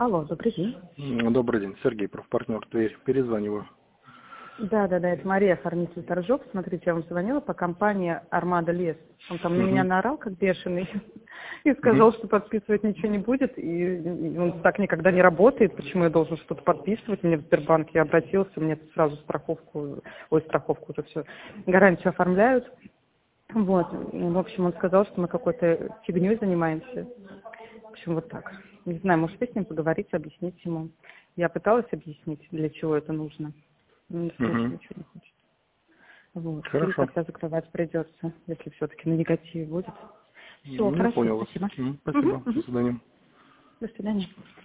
Алло, добрый день. Добрый день, Сергей, профпартнер Тверь. Перезваниваю. Да, это Мария, оформитель торжок. Смотрите, я вам звонила по компании «Армада Лес». Он там на меня наорал, как бешеный, и сказал, что подписывать ничего не будет, и он так никогда не работает. Почему я должен что-то подписывать? Мне в Сбербанк я обратился, мне сразу страховку уже все, гарантию оформляют. Вот, в общем, он сказал, что мы какой-то фигней занимаемся. В общем, вот так. Не знаю, может, вы с ним поговорите, объяснить ему. Я пыталась объяснить, для чего это нужно. Но не слушает, ничего не хочет. Вот. Или Хорошо. тогда закрывать придется, если все-таки на негативе будет. Все, Я хорошо, понял вас. спасибо. Спасибо. До свидания. До свидания.